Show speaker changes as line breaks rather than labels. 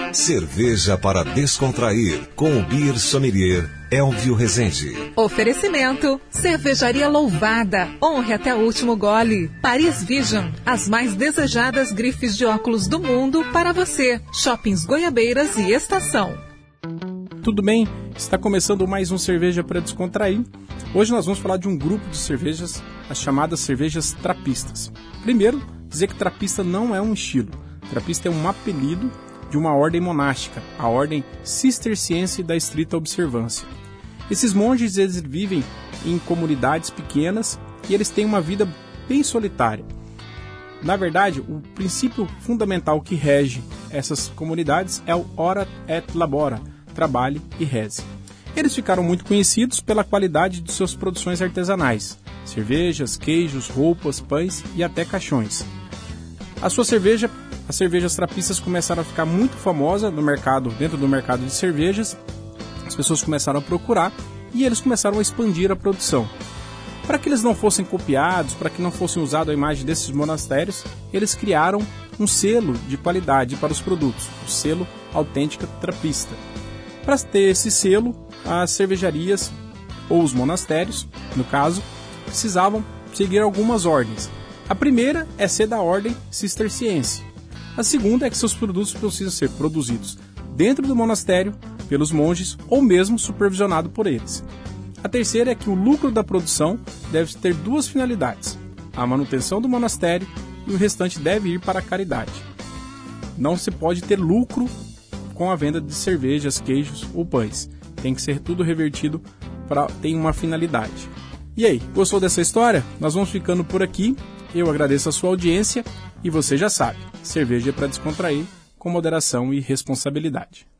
Cerveja para descontrair, com o Beer Sommelier Elvio Rezende.
Oferecimento: Cervejaria Louvada. Honre até o último gole. Paris Vision, as mais desejadas grifes de óculos do mundo para você. Shoppings Goiabeiras e Estação.
Tudo bem? Está começando mais um Cerveja para Descontrair. Hoje nós vamos falar de um grupo de cervejas, as chamadas cervejas trapistas. Primeiro, dizer que trapista não é um estilo. Trapista é um apelido de uma ordem monástica, a ordem cisterciense da estrita observância. Esses monges eles vivem em comunidades pequenas e eles têm uma vida bem solitária. Na verdade, o princípio fundamental que rege essas comunidades é o ora et labora, trabalhe e reze. Eles ficaram muito conhecidos pela qualidade de suas produções artesanais, cervejas, queijos, roupas, pães e até caixões. As cervejas trapistas começaram a ficar muito famosas no mercado, dentro do mercado de cervejas. As pessoas começaram a procurar e eles começaram a expandir a produção. Para que eles não fossem copiados, para que não fossem usados a imagem desses monastérios, eles criaram um selo de qualidade para os produtos, o selo Autêntica Trapista. Para ter esse selo, as cervejarias, ou os monastérios, no caso, precisavam seguir algumas ordens. A primeira é ser da ordem cisterciense. A segunda é que seus produtos precisam ser produzidos dentro do monastério, pelos monges, ou mesmo supervisionado por eles. A terceira é que o lucro da produção deve ter duas finalidades: a manutenção do monastério e o restante deve ir para a caridade. Não se pode ter lucro com a venda de cervejas, queijos ou pães. Tem que ser tudo revertido para ter uma finalidade. E aí, gostou dessa história? Nós vamos ficando por aqui. Eu agradeço a sua audiência e você já sabe, cerveja é para descontrair com moderação e responsabilidade.